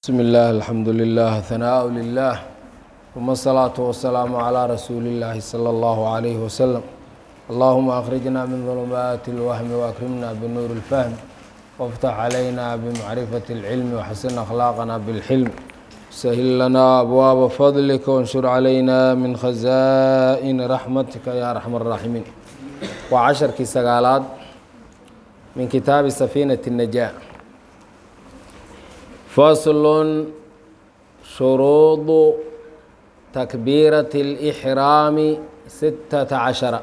بسم الله الحمد لله ثناء لله ثم الصلاة والسلام على رسول الله صلى الله عليه وسلم اللهم أخرجنا من ظلمات الوهم وأكرمنا بنور الفهم وافتح علينا بمعرفة العلم وحسن أخلاقنا بالحلم سهل لنا أبواب فضلك وانشر علينا من خزائن رحمتك يا أرحم الراحمين وعشر كسقالات من كتاب سفينة النجاة فصل شروط تكبيرة الإحرام 16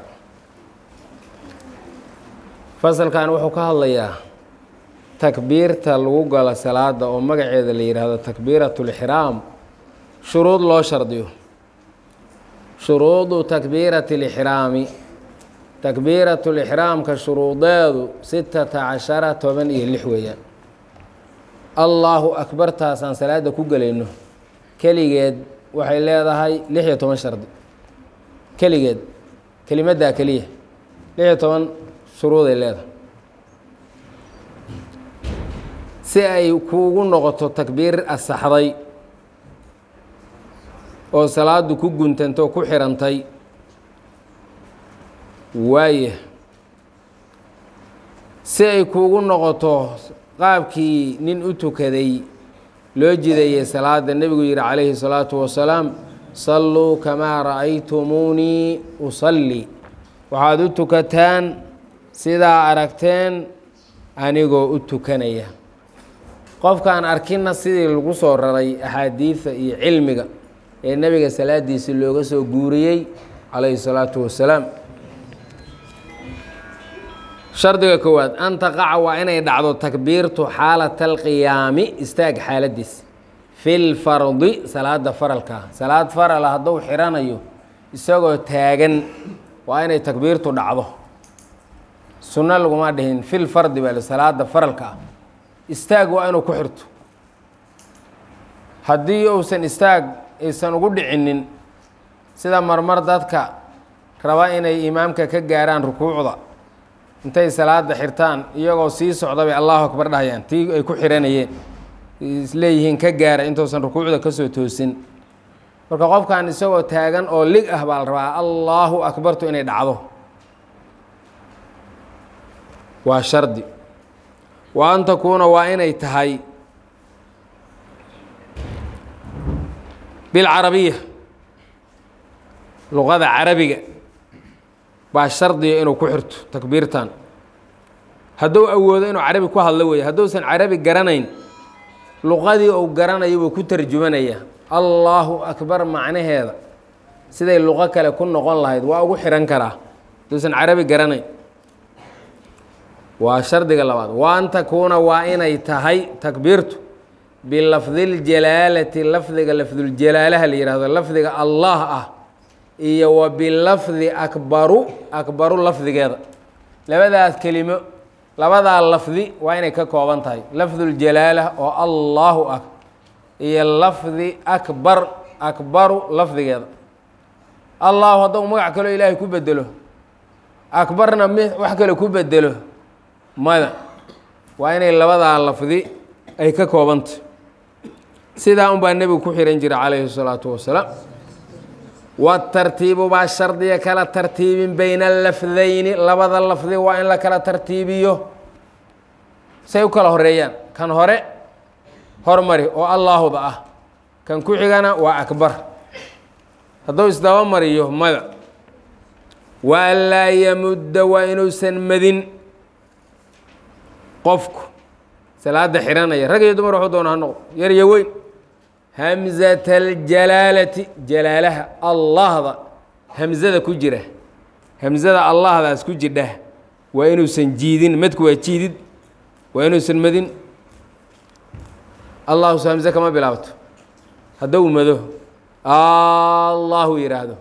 فصل كان wuxuu ka hadlayaa takbiirta lagu galo salaada oo magaceeda la yiraahdo takbiiratul ihraam shuruud loo shardiyo shuruudu takbiiratul ihraami takbiiratul ihraam ka shuruudeedu 16 toban iyo 6 weeyaan allahu akbar taasaan salaada ku galayno keligeed waxay leedahay 16 shardi keligeed kelimadda kaliya 16 shuruud ay leedahay si ay kuugu noqoto takbiir asaxday oo salaadu ku guntanto ku xirantay waaye si ay kuugu noqoto qaabkii nin u tukaday loo jideeyay salaada nabigu yiri calayhi salaatu wasalaam salluu kamaa ra'aytumuunii usalli waxaad u tukataan sidaa aragteen anigoo u tukanaya qofkaan arkinna sidii lagu soo raray axaadiidta iyo cilmiga ee nabiga salaadiisii looga soo guuriyey calayhi salaatu wasalaam shardiga koowaad an taqaca waa inay dhacdo takbiirtu xaalata alqiyaami istaag xaaladiis fi lfardi salaada faralka salaad farala hadduu xiranayo isagoo taagan waa inay takbiirtu dhacdo sunno laguma dhihin fil fardi baa salaada faralka istaag waa inuu ku xirto haddii uusan istaag aysan ugu dhicinin sida marmar dadka raba inay imaamka ka gaaraan rukuucda intay salaada xirtaan iyagoo sii socda bay allahu akbar dhahayaan tii ay ku xiranayeen isleeyihiin ka gaara intuusan rukuucda ka soo toosin marka qofkan isagoo taagan oo lig ah baa la rabaa allahu akbartu inay dhacdo waa shardi wa an takuuna waa inay tahay bilcarabiya luqada carabiga baa shardiga inuu ku xirto takbiirtan hadduu awoodo inuu carabi ku hadlo weeye hadduusan carabi garanayn luqadii uu garanayo buu ku tarjumanaya allahu akbar macnaheeda siday luqo kale ku noqon lahayd waa ugu xihan karaa hadduusan carabi garanayn waa shardiga labaad wa an takuuna waa inay tahay takbiirtu bilafdiiljalaalati lafdiga lafduljalaalaha la yihahdo lafdiga allah ah iyo wa bilafdi akbaru lafdigeeda labadaas kelimo labadaa lafdi waa inay ka kooban tahay lafduljalaala oo allahu ah iyo lafdi akbaru lafdigeeda allahu hadduu magac kaloo ilaahay ku bedelo akbarna wax kale ku bedelo mada waa inay labadaa lafdi ay ka koobantahy sidaa un baa nebigu ku xihan jira calayhi الsalaatu wasalaam watartiibu baa shardiga kala tartiibin bayna alafdayni labada lafdi waa in la kala tartiibiyo say u kala horeeyaan kan hore hormari oo allaahuda ah kan ku xigana waa akbar hadduu isdaba mariyo mada wa an laa yamudda waa inuusan madin qofku salaada xiranaya rag iyo dumar waxuu doona ha noqdo yar iyo weyn hamzata aljalaalati jalaalaha allahda hamzada ku jira hamzada allahdaas ku jidha waa inuusan jiidin madku waa jiidid waa inuusan madin allahu so hamze kama bilaabto hadduu mado allahu yidhaahdo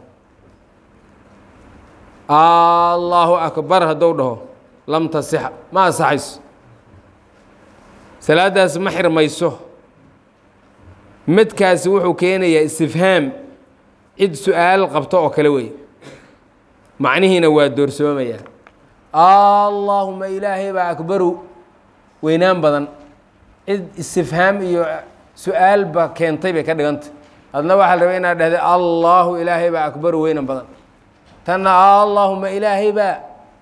allahu akbar hadduu dhaho lam tasixa ma asaxayso salaadaas ma xirmayso madkaasi wuxuu keenayaa istifhaam cid su-aal qabto oo kale wey macnihiina waa doorsoomayaa allaahuma ilaahay baa akbaru weynaan badan cid istifhaam iyo su-aal ba keentay bay ka dhiganta adna waxaa la rabay inaad dhahday allaahu ilaahay baa akbaru weynan badan tanna allaahuma ilaahay baa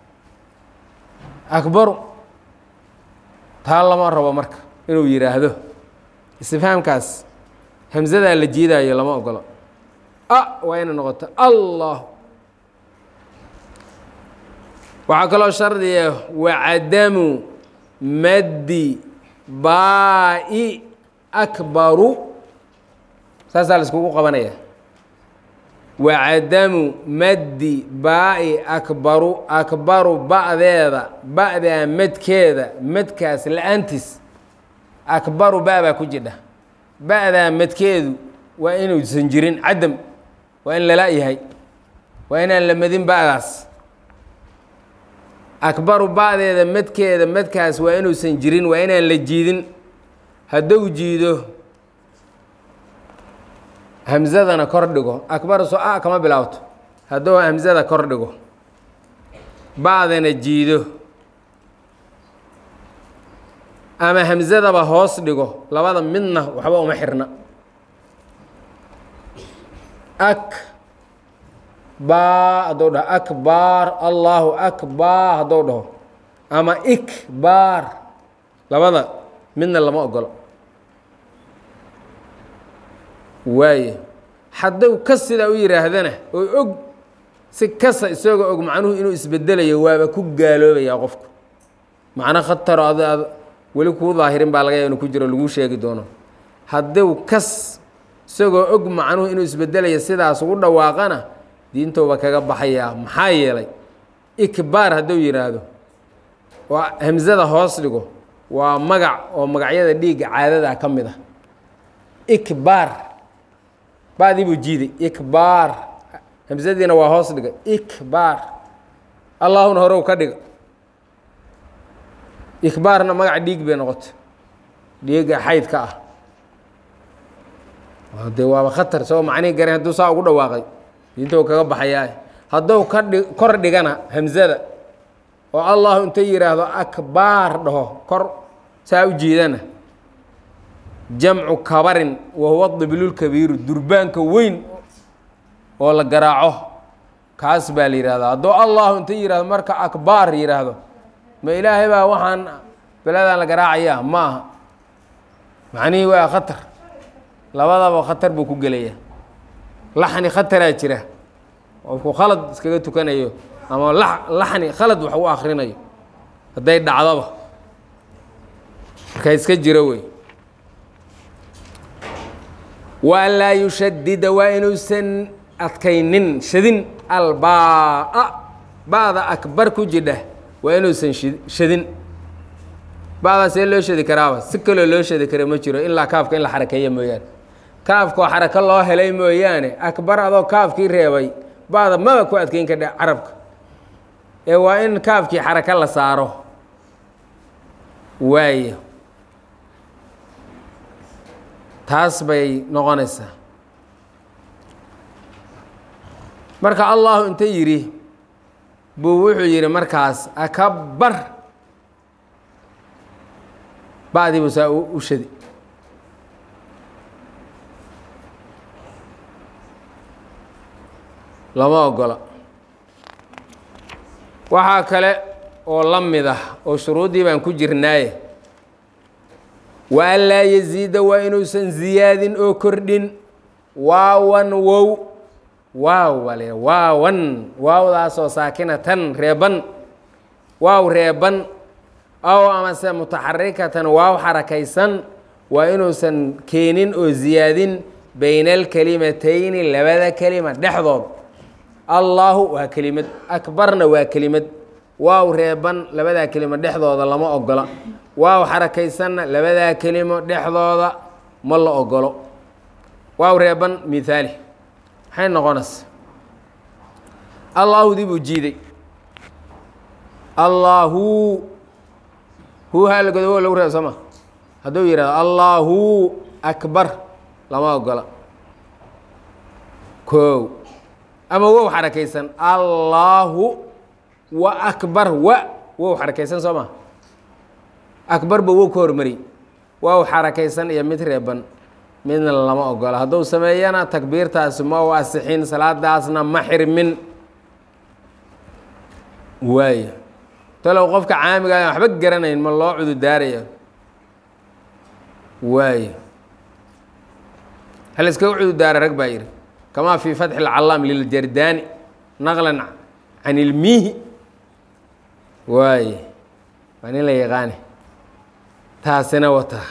akbaru taa lama rabo marka inuu yidhaahdo istifhaamkaas hamsadaa la jiidaayo lama ogolo waa inay noqoto allah waxaa kaloo shardiya wacadamu maddi baa'i akbaru saasaa la iskugu qabanaya wacadamu maddi baa'i akbaru akbaru ba'deeda ba'daa madkeeda madkaas la-aantiis akbaru baa ku jidha ba'daa madkeedu waa inuusan jirin cadam waa in lala yahay waa inaan la madin ba'daas akbaru ba'deeda madkeeda madkaas waa inuusan jirin waa inaan la jiidin hadduu jiido hamsadana kor dhigo akbar soo a kama bilaabto hadduu hamsada kor dhigo ba'dana jiido ama hamsadaba hoos dhigo labada midna waxba uma xirna baa hadduu dhaho akbar allahu akbar hadduu dhaho ama ikbar labada midna lama ogolo waaye hadduu kas sidaa u yidhaahdana oo og si kasa isagoo og macnuhu inuu isbedelayo waaba ku gaaloobayaa qofku macno khataro weli kuu daahirin baa laga yaaba inuu ku jiro lagu sheegi doono hadduu kas isagoo og macnuhu inuu isbedelayo sidaas ugu dhawaaqana diintooba kaga baxayaa maxaa yeelay ikbaar hadduu yidhaahdo waa hamsada hoos dhigo waa magac oo magacyada dhiigga caadada ka mid ah ikbaar ba'dii buu jiiday ikbaar hamsadiina waa hoos dhiga ikbaar allaahuna horow ka dhiga ikbaarna magac dhiig bay noqotay dhiigga xaydka ah dee waaba khatar soo macnihi garan hadduu saa ugu dhawaaqay diintoo kaga baxayaa hadduu kor dhigana hamsada oo allahu inta yidhaahdo akbaar dhaho kor saa u jiidana jamcu kabarin wahuwa diblulkabiiru durbaanka weyn oo la garaaco kaas baa la yidhahdaa hadduu allahu inta yidhahdo marka akbaar yidhaahdo ma ilaahay baa waxaan beladaan la garaacayaa ma aha macnihii waa khatar labadaba khatar buu ku gelayaa laxni khataraa jira qofku khalad iskaga tukanayo ama laxni khalad wax u akrinayo hadday dhacdoba marka iska jiro wey waa laa yushadida waa inuusan adkaynin shadin albaa ba'da akbar ku jidha waa inuusan shadin ba'daa see loo shadi karaaba si kaloo loo shadi kara ma jiro ilaa kaafka in la xarakeeya mooyaane kaafkoo xarako loo helay mooyaane akbar adoo kaafkii reebay ba'da maba ku adkeyn kadha carabka ee waa in kaafkii xarako la saaro waayo taas bay noqonaysaa marka allahu inta yidhi buu wuxuu yidhi markaas akbar ba'dii buu saa u shadi lama ogola waxaa kale oo la mid ah oo shuruuddii baan ku jirnaaye wa an laa yaziida waa inuusan ziyaadin oo kordhin waawan wow waaw baa la yidhaha waawan waawdaasoo saakinatan reeban waaw reeban aw amase mutaxarikatan waaw xarakaysan waa inuusan keenin oo ziyaadin bayna alkelimatayni labada kelima dhexdood allaahu waa kelimad akbarna waa kelimad waaw reeban labadaa kelimo dhexdooda lama ogola waaw xarakaysanna labadaa kelimo dhexdooda ma la ogolo waaw reeban mihaali maxay noqonaysa allaahudii buu jiiday allaahu hu haalgodo lagu reeba sooma hadduu yihahdo allaahu akbar lama ogola kow ama wow xarakaysan allaahu wa akbar wow xarakaysan soo ma akbar ba wow ka hormari wow xarakaysan iyo mid reeban midna lama ogola hadduu sameeyana takbiirtaasi ma u asixin salaadaasna ma xirmin waayo talow qofka caamiga aan waxba garanayn ma loo cududaaraya waayo hal iskaga cududaara rag baa yidhi kamaa fii fatxi اlcalaam liljardaani naqlan can ilmiihi waaye waa nin la yaqaane taasina wataa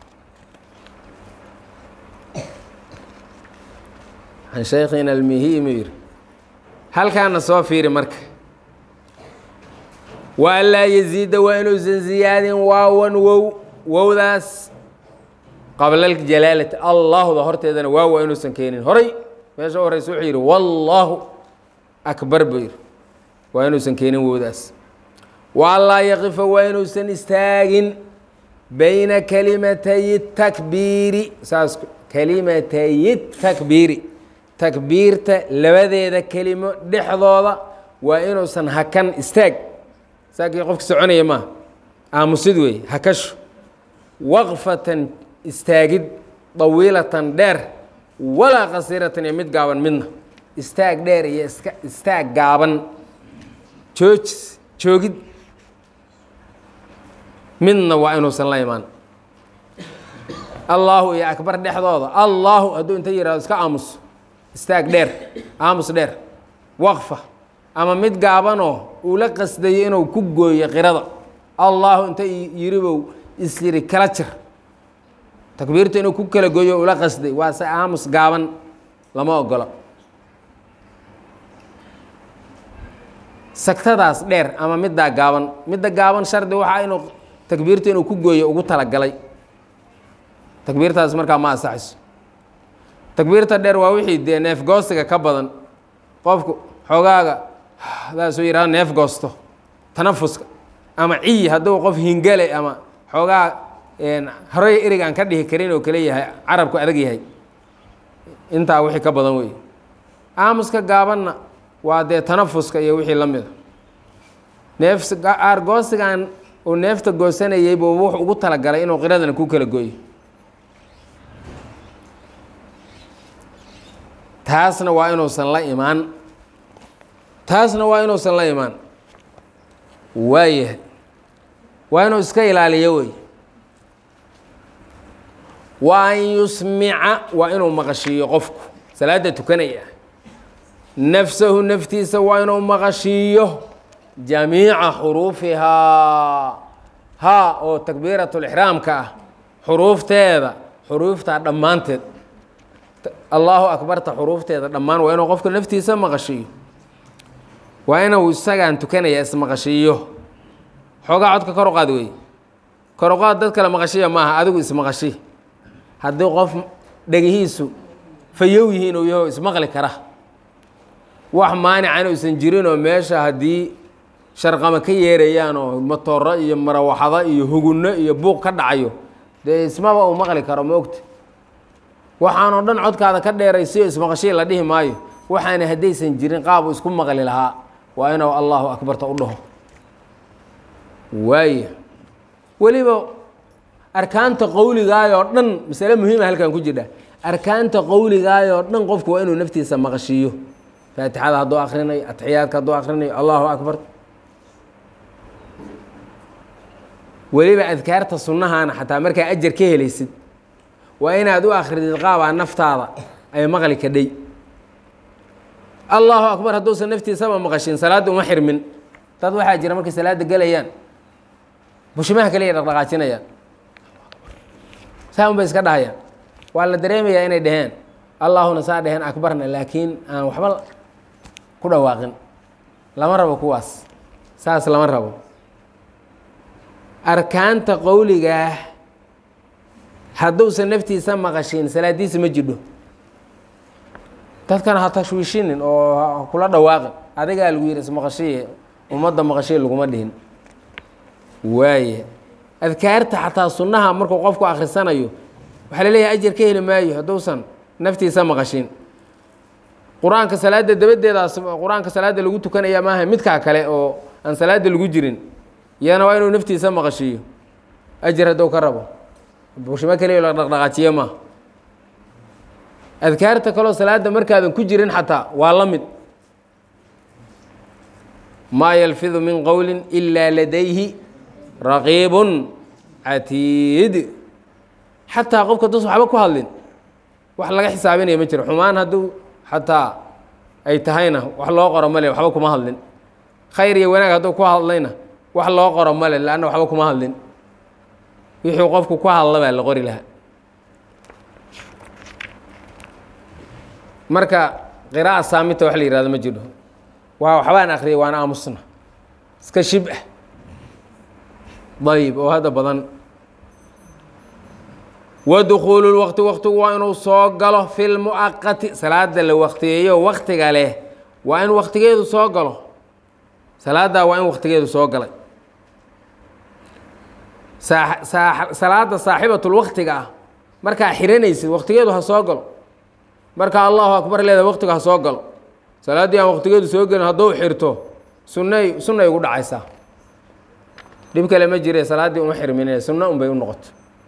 can shaykhina almihiyi mu yidhi halkaana soo fiiri marka wa an laa yaziida waa inuusan ziyaadin waawan wow wowdaas qabla aljalaalati allaahda horteedana waaw waa inuusan keenin horay meesha u horeysa wuxuu yidhi wallaahu akbar buu yidhi waa inuusan keenin wowdaas wa an laa yaqifa waa inuusan istaagin bayna kalimatay takbiiri saas kalimatay takbiiri takbiirta labadeeda kelimo dhexdooda waa inuusan hakan istaag saakii qofka soconaya maaha aamusid wey hakasho waqfatan istaagid dawiilatan dheer walaa qasiiratan iyo mid gaaban midna istaag dheer iyo istaag gaaban joogid midna waa inuusan la imaan allaahu iyo akbar dhexdooda allaahu hadduu inta yihahdo iska aamuso istaag dheer aamus dheer waqfa ama mid gaabanoo uu la qasdayo inuu ku gooyo qirada allaahu inta yiribow isyiri kala jir takbiirta inuu ku kala gooyo ula qasday waa se aamus gaaban lama ogola sagtadaas dheer ama middaa gaaban shardi waxaa inuu takbiirta inuu ku gooyo ugu talagalay takbiirtaas markaa ma asaxayso takbiirta dheer waa wixii dee neef goostiga ka badan qofku xoogaaga hadaasuu yidhaha neef goosto tanafuska ama ciyi hadduu qof hingale ama xoogaa horey erig aan ka dhihi karin oo kale yahay carabku adag yahay intaa wixii ka badan wey aamuska gaabanna waa dee tanafuska iyo wixii la mida neefgoosigan uu neefta goosanayay buu wuxuu ugu talagalay inuu qiradana ku kala gooyo taasna waa inuusan la imaan waayahay waa inuu iska ilaaliyo wey wa an yusmica waa inuu maqashiiyo qofku salaada tukanaya nafsahu naftiisa waa inuu maqashiiyo jamiica xuruufihaa haa oo takbiiratulixraamka ah xuruuftaa dhammaanteed allaahu akbarta xuruufteeda dhammaan waa inuu qofka naftiisa maqashiiyo waa inuu isagaan tukanaya ismaqashiiyo xoogaa codka kor u qaad wey kor u qaad dad kale maqashiya maaha adigu ismaqashi haddii qof dhegihiisu fayow yihiin uu yaho ismaqli kara wax maanica inuusan jirinoo meesha haddii sharqama ka yeerayaan oo matooro iyo marawaxado iyo hugunno iyo buuq ka dhacayo dee ismaba uu maqli karo ma ogta waxaanoo dhan codkaada ka dheeraysiyo ismaqashii la dhihi maayo waxaana haddaysan jirin qaab uu isku maqli lahaa waa inuu allaahu akbarta u dhaho waaya weliba arkaanta qowligaayoo dhan masale muhiima halkan ku jirha arkaanta qowligaayoo dhan qofku waa inuu naftiisa maqashiiyo faatixada hadduu akrinayo atixiyaadka hadduu akrinayo allaahu akbar weliba adkaarta sunnahaana xataa markaa ajar ka helaysid waa inaad u akridid qaabaa naftaada ay maqli kadhay allaahu akbar hadduusan naftiisaba maqashin salaadda uma xirmin dad waxaa jira markay salaadda gelayaan bushimaha kaliya dhaqdhaqaajinayaan saa un bay iska dhahayaan waa la dareemayaa inay dhaheen allaahuna saa dhaheen akbarna laakiin aan waxba ku dhawaaqin lama rabo kuwaas saas lama rabo arkaanta qowligaah hadduusan naftiisa maqashin salaadiisa ma jidho dadkana ha tashwiishinin oo ha kula dhawaaqin adigaa lagu yidhi ismaqashiye ummadda maqashiye laguma dhihin waaye adkaarta xataa sunnaha markuu qofku akhrisanayo waxaa la leeyahay ajar ka heli maayo hadduusan naftiisa maqashin qur-aanka salaadda dabadeedaas qur-aanka salaadda lagu tukanaya maaha midkaa kale oo aan salaadda lagu jirin iyana waa inuu naftiisa maqashiiyo ajar hadduu ka rabo bushimo kaliya la dhaqdhaqaajiye maaha adkaarta kaloo salaada markaadan ku jirin xataa waa la mid maa yalfidu min qowli ilaa ladayhi raqiibun catiid xataa qofka dus waxba ku hadlin wax laga xisaabinaya ma jiro xumaan hadduu xataa ay tahayna wax loo qoro male waxba kuma hadlin khayr iyo wanaag hadduu ku hadlayna wax loo qoro male laanna waxba kuma hadlin wixii qofku ku hadla baa la qori lahaa marka qiraa'a saamita wax la yihahdo ma jiro waa waxbaan akhriyay waana aamusna iska shibah dayib oo hadda badan wadukhuulu lwaqti waqtigu waa inuu soo galo fi lmu'aqati salaada la waqtiyeeyo waqtiga leh waa in waqtigeedu soo galo salaaddaa waa in waqtigeedu soo galay salaada saaxibatulwaqtiga ah markaa xiranaysid waqtigeedu ha soo galo markaa allahu akbar leeda waqtiga ha soo galo salaaddii aan waqtigeedu soo gelin hadduu xirto sunnay ugu dhacaysaa dhib kale ma jire salaaddii uma xirmine sunno unbay u noqoto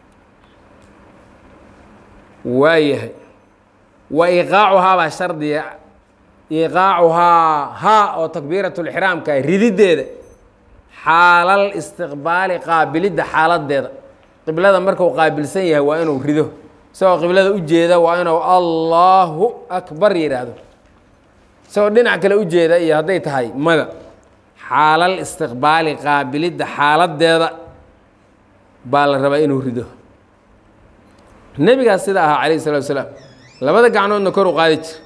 waayahay wa iqaacuhaa baa shardiya iqaacuhaa haa oo takbiiratulixraamka rididdeeda xaalal istiqbaali qaabilidda xaaladeeda qiblada markuu qaabilsan yahay waa inuu rido isagoo qiblada u jeeda waa inuu allahu akbar yidhaahdo isagoo dhinac kale u jeeda iyo hadday tahay mada xaalal istiqbaali qaabilidda xaaladeeda baa la rabaa inuu rido nebigaas sida ahaa calayh الsalatu wasalaam labada gacnoodna kor u qaadi jir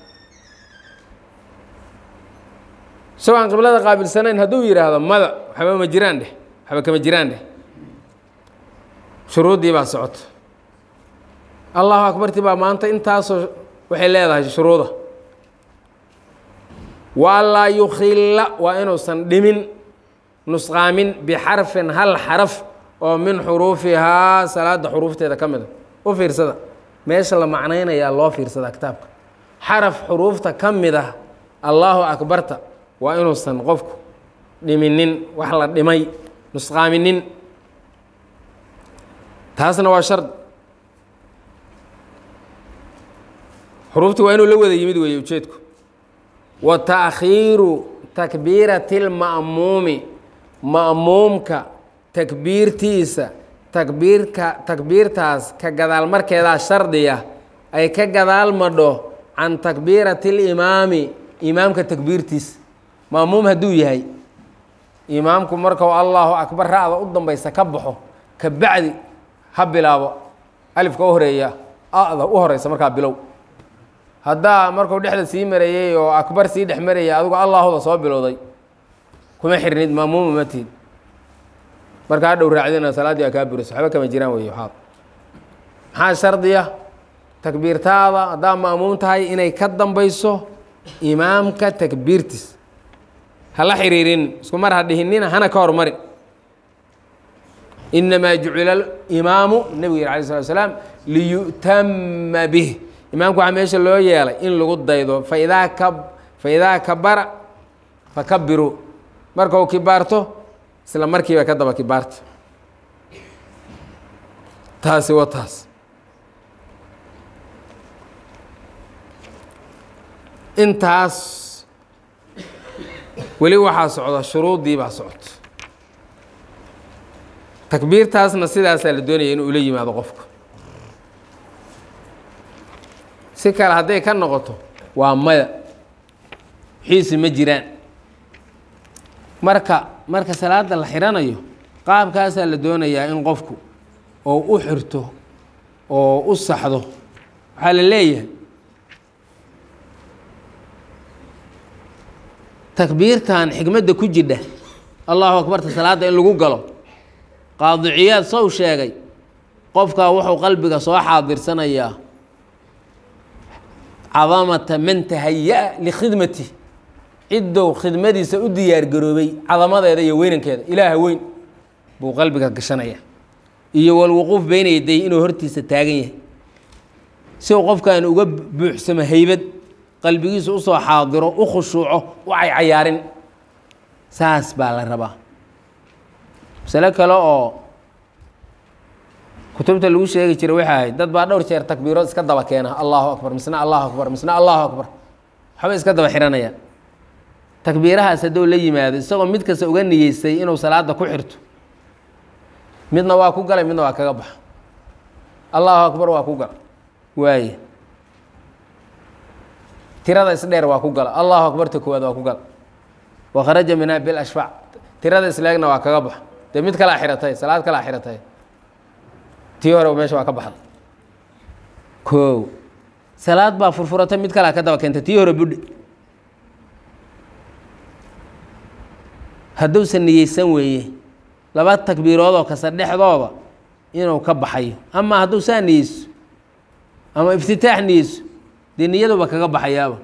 isagoo aan qiblada qaabilsanayn hadduu yidhaahdo mada waxba ma jiraan dheh waxba kama jiraan dheh shuruuddii baa socoto allahu akbarti baa maanta intaasoo waxay leedahay shuruuda wa anlaa yukhilla waa inuusan dhimin nusqaamin bixarfin hal xaraf oo min xuruufihaa salaada xuruufteeda ka mida u fiirsada meesha la macnaynayaa loo fiirsadaa kitaabka xaraf xuruufta ka mid ah allahu akbarta waa inuusan qofku dhiminin wax la dhimay nusqaaminin taasna waa shard xuruuftii waa inuu la wada yimid weeye ujeedku wa taakhiiru takbiirati lma'muumi ma'muumka takbiirtiisa takbiirtaas ka gadaal markeedaa shardiya ay ka gadaal madho can takbiirati limaami imaamka takbiirtiisa ma'muum hadduu yahay imaamku markuu allahu akbar ra'da u dambaysa ka baxo ka bacdi ha bilaabo alifka u horeeya ada u horeysa markaa bilow haddaa markuu dhexda sii marayey oo akbar sii dhex marayay adigu allahuda soo bilowday kuma xirnid ma'muuma ma tihid marka hadhow raacdina salaaddii waa kaa buriso waxba kama jiraan wey waxaad maxaa shardiya takbiirtaada haddaa ma'muum tahay inay ka dambayso imaamka takbiirtiis hala xiriirin isku mar ha dhihinina hana ka hormarin inamaa jucila imaamu nebigu yidhi alay slat slaam liyu'tama bih imaamku waxaa meesha loo yeelay in lagu daydo faidaa kabara fakabiruu marka uu kibaarto isla markiiba ka daba kibaarta taasi waa taas intaas weli waxaa socda shuruuddii baa socota takbiirtaasna sidaasaa la doonaya inuu ula yimaado qofku si kale hadday ka noqoto waa maya xiisi ma jiraan marka salaada la xiranayo qaabkaasaa la doonayaa in qofku oo u xirto oo u saxdo waxaa la leeyahay takbiirtan xikmadda ku jidha allahu akbarta salaadda in lagu galo qaadiciyaad sow sheegay qofkaa wuxuu qalbiga soo xaadirsanayaa cadamata man tahaya-a likhidmati ciddou khidmadiisa u diyaargaroobay cadamadeeda iyo weynankeeda ilaaha weyn buu qalbiga gashanaya iyo walwuquuf beyna yaday inuu hortiisa taagan yahay si uu qofkaan uga buuxsamo haybad qalbigiisa usoo xaadiro u khushuuco u caycayaarin saas baa la rabaa masalo kale oo kutubta lagu sheegi jiray waxay ahayd dad baa dhowr jeer takbiirood iska daba keena allahu akbar misna allahu akbar misna allahu akbar waxba iska daba xiranayaan takbiirahaas hadduu la yimaado isagoo mid kasta uga niyeystay inuu salaada ku xirto midna waa ku galay midna waa kaga baxa allahu akbar waa ku gala waaye tirada isdheer waa ku gala allahu akbarta koowaad waa ku gala wakharaja minha bilashfac tirada isleegna waa kaga baxa dee mid kalaa xiratay salaad kalaa xiratay tii hore meesha waa ka baxda koow salaad baa furfuratay mid kalaa ka daba keentay tii hore budhi hadduusan niyeysan weeye laba takbiiroodoo kasta dhexdooda inuu ka baxayo ama hadduu saa niyeyso ama iftitaax niyeyso dee niyaduba kaga baxayaaba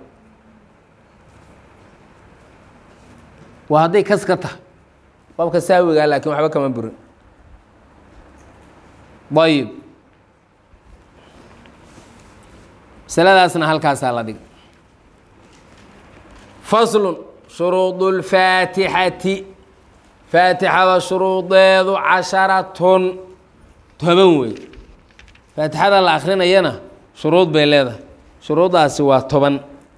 waa hadday kas ka tahay qofka saawigaa laakiin waxba kama burin ayib masaladaasna halkaasaa la dhig faslun shuruud اlfaatixati faatixada shuruudeedu 10 toban wey faatixada la akrinayana shuruud bay leedahay shuruuddaasi waa 10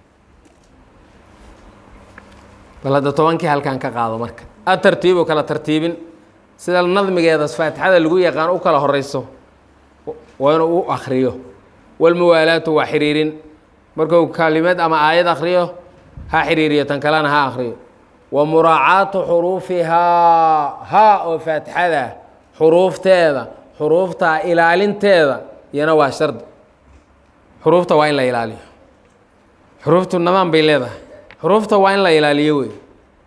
bal hadda 10kii halkan ka qaado marka atartiibu kala tartiibin sida nadmigeedas faatixada lagu yaqaan u kala horeyso waa inuu u akriyo walmuwaalaatu waa xiriirin markuu kalimad ama aayad akriyo ha xiriiriyo tan kalena ha akriyo wa muraacaatu xuruufihaa haa oo faatixada xuruufteeda xuruuftaa ilaalinteeda iyana waa shardi xuruufta waa in la ilaaliyo xuruuftu nidaam bay leedahay xuruufta waa in la ilaaliyo wey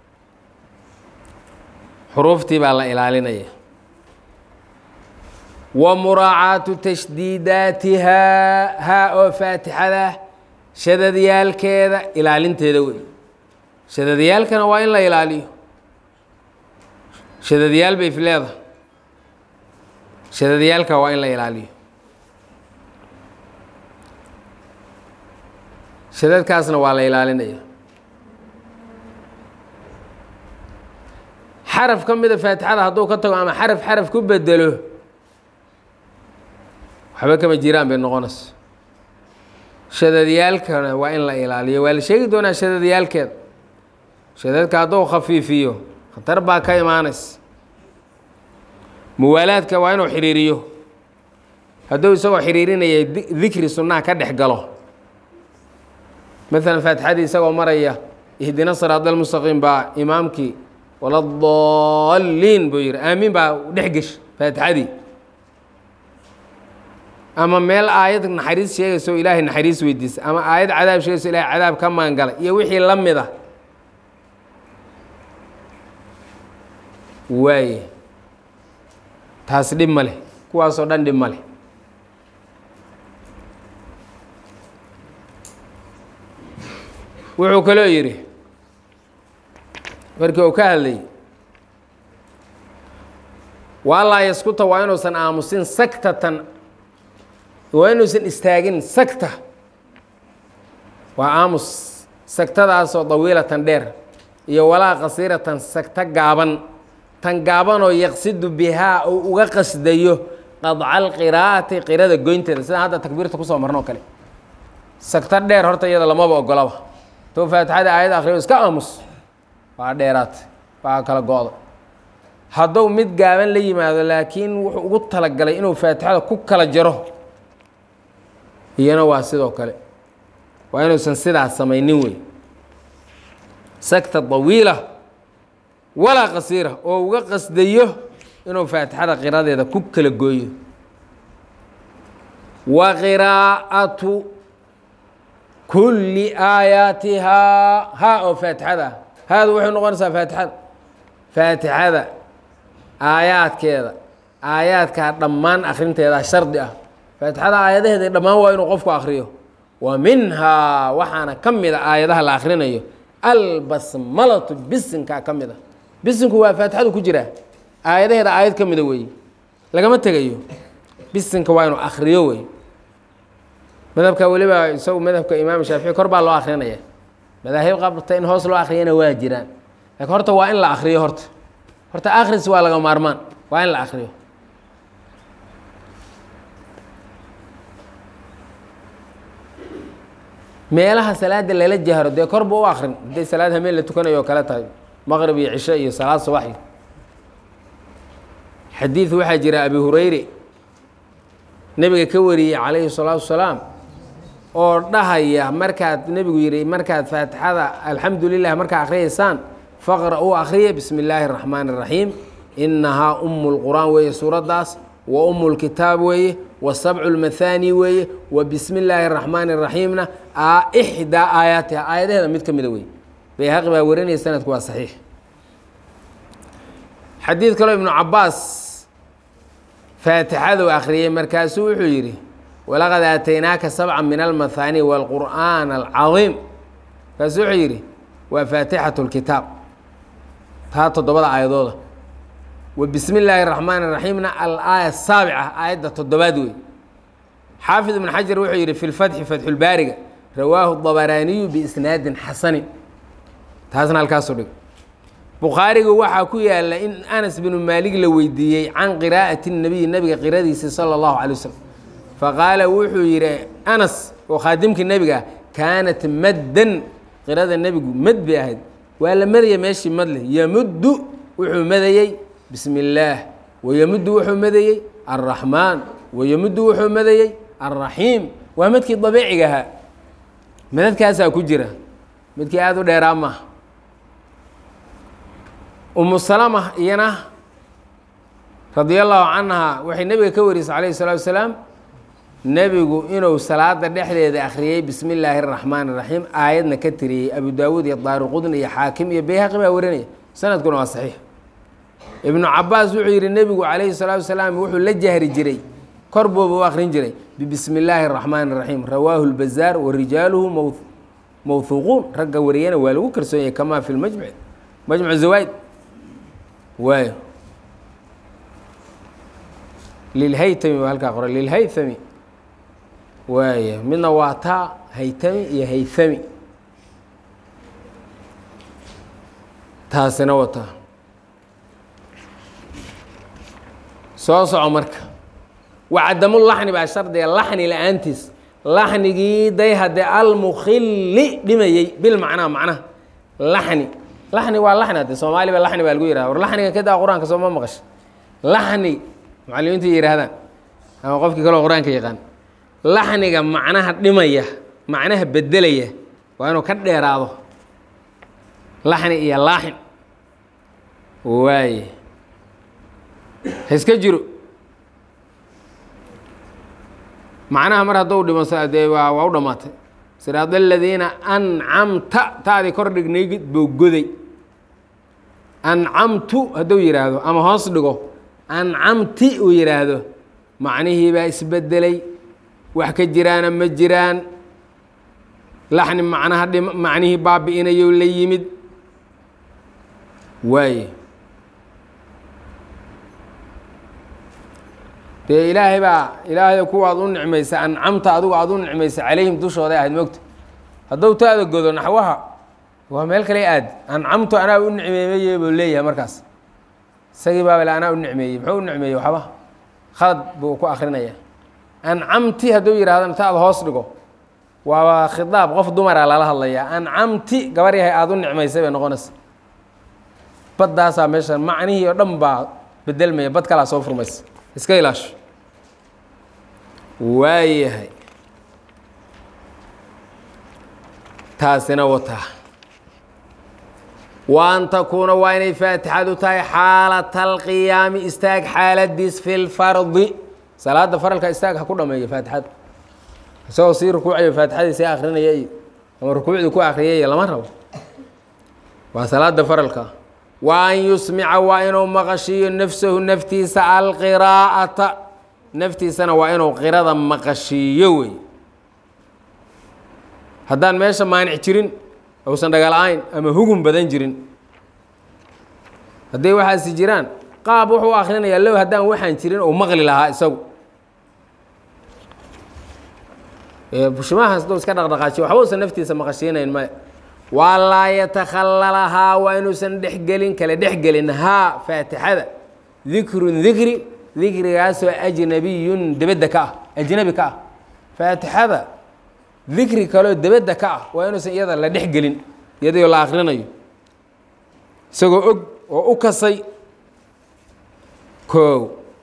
xuruuftii baa la ilaalinaya wa muraacaatu tashdiidaatihaa haa oo faatixada shadadyaalkeeda ilaalinteeda wey shadadyaalkana waa in la ilaaliyo shadadyaal bay leedahay shadadyaalka waa in la ilaaliyo shadadkaasna waa la ilaalinaya xaraf ka mida faatixada hadduu ka tago ama xaraf ku bedelo waxba kama jiraan bay noqonaysa shadadyaalkana waa in la ilaaliyo waa la sheegi doonaa shadadyaalkeeda shadadka hadduu khafiifiyo khatar baa ka imaanaysa muwaalaadka waa inuu xiriiriyo hadduu isagoo xiriirinaya dikri sunnaha ka dhex galo maalan faatixadii isagoo maraya ihdina siraada almustaqiim baa imaamkii wala daaliin buu yihi aamiin baa dhex gesh faatixadii ama meel aayad naxariis sheegayso ilaahay naxariis weydiisa ama aayad cadaab sheegayso ilahay cadaab ka maangalay iyo wixii la mid a waaye taas dhib ma leh kuwaasoo dhan dhib ma leh wuxuu kaloo yidhi markii uu ka hadlayay waalaa yaskuta waa inuusan aamusin saktatan waa inuusan istaagin sakta waa aamus sagtadaasoo dawiilatan dheer iyo walaa qasiiratan sagto gaaban tan gaabanoo yaqsidu bihaa uu uga qasdayo qadca alqiraa'ati qirada goynteeda sidaan hadda takbiirta kusoo marno o kale sagto dheer horta iyada lamaba ogolaba tou faatixada aayad akriyo iska aamus waa dheeraad waa kala go-da hadduu mid gaaban la yimaado laakiin wuxuu ugu talagalay inuu faatixada ku kala jaro iyana waa sidoo kale waa inuusan sidaas samaynin wey sakta dawiila walaa qasiira oo uga qasdayo inuu faatixada qiradeeda ku kala gooyo wa qiraa'atu kulli aayaatihaa haa oo faatixada haadu waxay noqonaysaa faatixada aayaadkeeda aayaadkaa dhammaan akrinteeda shardi ah faatixada aayadaheeda dhammaan waa inuu qofku akriyo wa minhaa waxaana ka mida aayadaha la akrinayo albasmalatu bisinkaa ka mid a bisinku waa faatixadu ku jiraa aayadaheeda aayad ka mida weeye lagama tegayo bisinka waa inuu akriyo wey madhabka weliba isagu madhabka imaam shaafici kor baa loo akrinaya madaahib qabta in hoos loo akriyana waa jiraan laakiin horta waa in la akriyo horta akris waa laga maarmaan waa in la akriyo meelaha salaada lala jahro dee korba u akrin hadday salaad hameen la tukanayo oo kale tahay maqrib iyo cisho iyo salaad subax iyo xadiid waxaa jira abi hurayre nebiga ka wariyey calayhi الsalaatu wasalaam oo dhahaya markaad nebigu yihi markaad faatixada alxamdu lilah markaa akhriyaysaan faqra-uu akhriya bismi illaahi الraxmaani الraxiim inahaa umu lqur'aan weeye suuraddaas wa umu lkitaab weeye wa sabcu lmahaani weeye wa bismi illaahi الraxmaani الraxiimna ixdaa aayaatiha aayadaheeda mid ka mida weye bayhaqi baa warinaya sanadku waa saxiix xadiid kaloo ibnu cabaas faatixadu akhriyey markaasuu wuxuu yidhi walaqad aataynaaka sabca min almahaani wاlqur'aan alcadiim markaasuu wuxuu yidhi waa faatixatu اlkitaab taa toddobada aayadooda wa bismi illaahi الraxmaani الraxiimna alaaya saabica aayadda toddobaad wey xaafid ibn xajar wuxuu yidhi fi lfatxi fatxulbaariga rawaahu dabaraaniyu biisnaadin xasanin taasna halkaasuu dhig bukhaariga waxaa ku yaala in anas binu maalig la weydiiyey can qiraa'ati الnabiy nabiga qiradiisa salى اllahu alay waslm faqaala wuxuu yidhi anas oo khaadimkii nebiga kaanat maddan qirada nebigu mad bay ahayd waa la madaya meeshii mad leh yamuddu wuxuu madayey bismi اllaah wayamuddu wuxuu madayey alraxmaan wayamuddu wuxuu madayey alraxiim waa madkii dabiiciga ahaa madadkaasaa ku jira midkii aada u dheeraa maaha umu salama iyana radia allahu canha waxay nebiga ka warisay calayhi الsalaatu wasalaam nebigu inuu salaada dhexdeeda akhriyey bismi illaahi الraxmaani الraxiim aayadna ka tiriyey abu daawuud iyo daaruqudn iyo xaakim iyo bayhaqi baa warinaya sanadkuna waa saxiix ibnu cabaas wuxuu yidhi nebigu calayhi الsalaatu wasalaam wuxuu la jahri jiray kor booba u akrin jiray bibismi illaahi الraxmaani الraxiim rawaahu اlbazaar warijaaluhu mawhuuquun ragga wariyana waa lagu kalsoon yahay kamaa fi majmuc zawaaid waayo lilhaytami waa halkaa qora lilhaythami waaya midna waa taa haytami iyo haythami taasina wataa soo soco marka wacadamu laxni baa shardiga laxni la-aantiis laxnigii day haddee almukhili dhimayey bilmacnaa macnaha laxni laxni waa laxni hadde soomaaliba laxni baa lagu yihahda war laxniga ka daa qur-aanka soo ma maqasha laxni macallimiintu yihaahdaan ama qofkii kaloo qur-aanka yaqaan laxniga macnaha dhimaya macnaha bedelaya waa inuu ka dheeraado laxni iyo laaxin waaye haiska jiro macnaha mar hadduu dhimo dee waa u dhammaatay siraad aladiina ancamta taadii kor dhignayd buu goday ancamtu hadduu yidhaahdo ama hoos dhigo ancamti uu yidhaahdo macnihii baa isbedelay wax ka jiraana ma jiraan laxni macnaha macnihii baabi'inayo la yimid waaye dee ilaahay kuwaad u nicmaysa ancamta adigu aad u nicmaysa calayhim dushooday ahayd moogta hadduu taada godo naxwaha waa meel kale aad ancamtu anaa u nicmeeyey buu leeyahay markaas isagii baabale anaa u nicmeeyey muxuu u nicmeeyey waxba khalad buu ku akrinaya ancamti hadduu yidhahdana taada hoos dhigo waa khidaab qof dumara lala hadlayaa ancamti gabar yahay aada u nicmaysay bay noqonaysa baddaasaa meesha macnihii oo dhan baa bedelmaya bad kalaa soo furmaysa iska ilaasho waayahay taasina wataa wa an takuuna waa inay faatixadu tahay xaalata alqiyaami istaag xaaladiis fi lfardi salaada faralka istaag ha ku dhameeyo faatixada isagoo sii rukuucayo faatixadii sii akrinaya iyo ama rukuucdii ku akriyaya lama rabo waa salaada faralka wa an yusmica waa inuu maqashiiyo nafsahu naftiisa alqiraa'ata naftiisana waa inuu qirada maqashiiyo wey haddaan meesha maanic jirin uusan dhagala-ayn ama hugun badan jirin hadday waxaasi jiraan qaab wuxuu akrinayaa low haddaan waxaan jirin uu maqli lahaa isagu bushimahaas duu iska dhaqdhaqaajiyo waxba usan naftiisa maqashiinayn maya walaa yatakhallalahaa waa inuusan dhexgelin kale dhexgelin haa faatixada dikrun dikri dikrigaasoo ajnabiyun dibadda ka ah ajnabi ka ah faatixada dikri kaloo debadda ka ah waa inuusan iyada la dhex gelin iyadoo la akrinayo isagoo og oo u kasay koow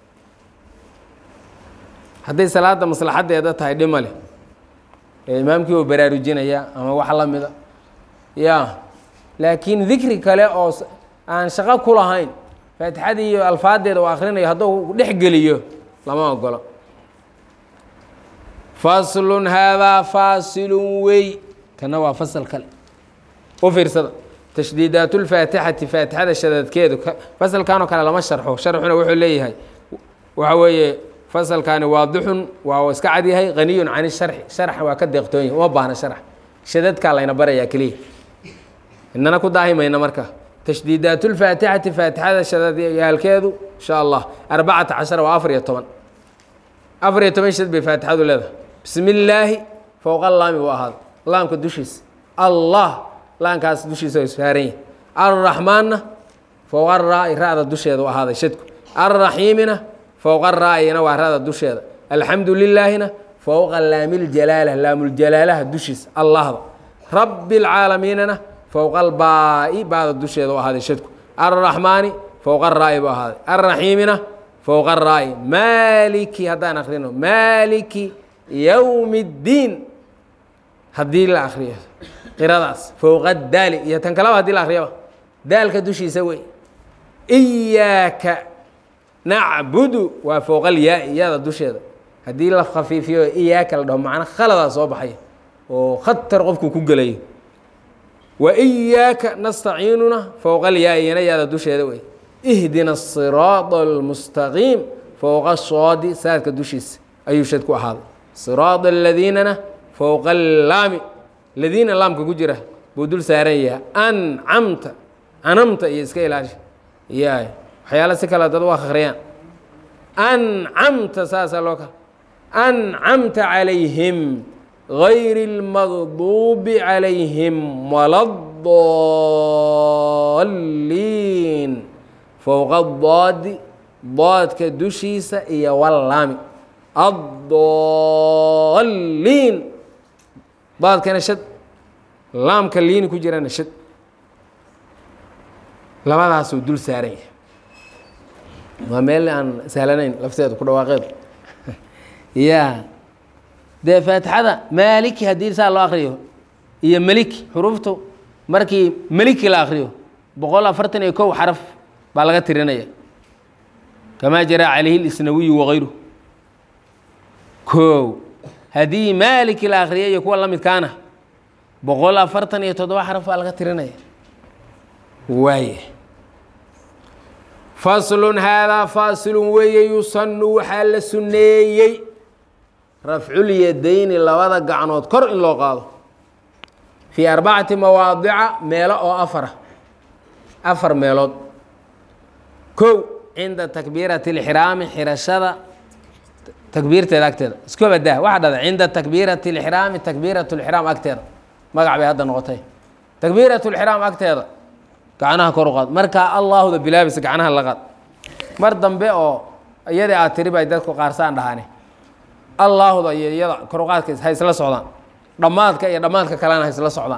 hadday salaada maslaxaddeeda tahay dhima leh ee imaamkii uu baraarujinaya ama wax la mida ya laakiin dikri kale oo aan shaqo ku lahayn faatixadii iyo alfaadeeda uu akrinayo hadduu dhex geliyo lama ogolo faslun haadaa faasilun wey kana waa fasal kale u fiirsada tashdiidaat اlfaatixati faatixada shadadkeedu fasalkanoo kale lama sharxo sharxuna wuxuu leeyahay waxa weeye fasalkani waadixun waa iska cad yahay haniyun can sharxi sharxa waa ka deeqtoon yahay uma baahna sharx shadadkaa layna barayaa keliya inana ku daahimayna marka tashdiidaat اlfaatixati faatixada shadadyaalkeedu insha allah 14 waa 14 14 shad bay faatixadu leedahay bismi illaahi fowqa laami u ahaada laamka dushiisa allah laankaas dushiisa way saaran yahay arraxmaanna fowqa raa'i ra'da dusheeda u ahaaday shadku arraxiimina fowqa raa'ina waa ra'da dusheeda alxamdu lilaahina fowqa laamiljalaala laamuljalaalha dushiisa allahda rabbi اlcaalamiinana fowqa albaa'i baada dusheeda u ahaaday shadku arraxmaani fowqa raa'i buu ahaaday arraxiimina fowqa raa'i maaliki haddaan akrino maaliki yowmi اddiin haddii la akriyo qiradaas fowqa daali iyo tan kalaba hadii la akriyaba daalka dushiisa wey iyaaka nacbudu waa fowqa alyaa-i iyada dusheeda haddii la khafiifiyo iyaaka la dhaho macna khaladaa soo baxaya oo khatar qofku ku gelayo wa iyaaka nastaciinuna fowqa alyaa-i iyana iyada dusheeda wey ihdina الsiraaطa اlmustaqiim fowqa soodi saadka dushiisa ayuu shad ku ahaaday siraaطa aladiinana fowqa allaami ladiina laamka ku jira buu dul saaran yahay ancamta canamta iyo iska ilaashi ya waxyaala si kale dad u akhriyaan ancamta saasaa loo kala ancamta calayhim gayri اlmagduubi calayhim wala الضaliin fowqa daadi daadka dushiisa iyo walaami addaliin daadkana shad laamka liini ku jirana shad labadaasuu dul saaran yahay waa meel aan sahlanayn lafteedu ku dhawaaqeedu ya dee faatixada maaliki haddii saa loo akriyo iyo meliki xuruuftu markii meliki la akriyo 141 xaraf baa laga tirinaya kamaa jaraa calayhi اlisnawiyu wagayru kow haddii maaliki la akriya iyo kuwa la midkaana 147 xaraf baa laga tirinaya waaya faslun haadaa faasilun weeye yusanu waxaa la sunneeyey rafculyadayni labada gacnood kor in loo qaado fii 4 mawaadica meelo oo afar meelood kow cinda takbiirati اlxiraami xirashada takbiirteeda agteeda isku badaa waxa dhada cinda takbiirati اlxiraami takbiirat اlxiraam agteeda magac bay hadda noqotay takbiirat اlxiraam agteeda gacnaha kor u qaad markaa allahda bilaabisa gacnaha la qaad mar dambe oo iyadii aad tiri bay dadku qaarsaan dhahaane allahda iyo iyada kor u qaadka ha isla socdaan dhammaadka iyo dhammaadka kalena ha isla socdaan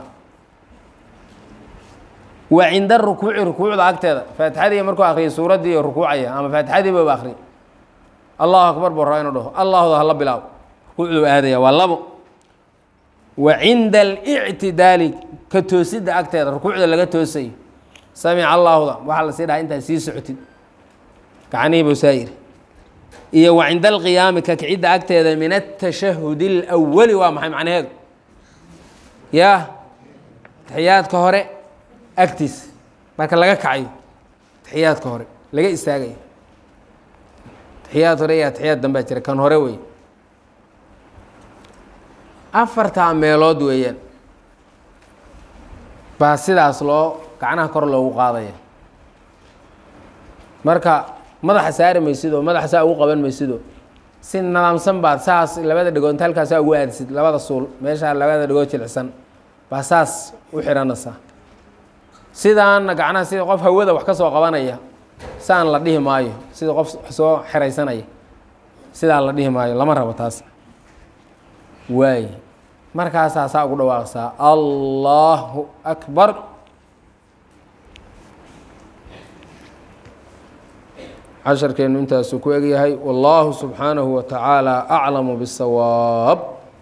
wa cinda rukuuci rukuucda agteeda faatixadii markuu akriyay suuraddii iyo rukuucaya ama faatixadii baba akriyay allahu akbar buu rabaa inuu dhaho allahda hala bilaabo rukuucduu aadaya waa labo wa cinda alictidaali ka toosidda agteeda rukuucda laga toosayo samica allahda waxaa la sii dhaha intaad sii socotid gacnihii buu saa yiri iyo wa cinda alqiyaami ka kicidda agteeda min atashahudi اlأwali waa maxay macnaheedu ya taxiyaadka hore agtiis marka laga kacayo taxiyaadka hore laga istaagayo taxiyaad hore iyo taxiyaad dambaa jira kan hore wey afartaa meelood weeyaan baa sidaas loo gacnaha kor loogu qaadaya marka madaxa saari maysidoo madaxa saa ugu qaban maysidoo si nadaamsan baad saas labada dhagood halkaasaa ugu aadisid labada suul meeshaa labada dhagood jilicsan baa saas u xihanaysaa sidaana gacnaha sida qof hawada wax ka soo qabanaya saan la dhihi maayo sida qof soo xeraysanaya sidaa la dhihi maayo lama rabo taas waay markaasaa saa ugu dhawaaqsaa allahu akbar. casharkeenu intaasuu ku egyahay. wallahu subxaanahu wa tacaala aclamu bisawaab.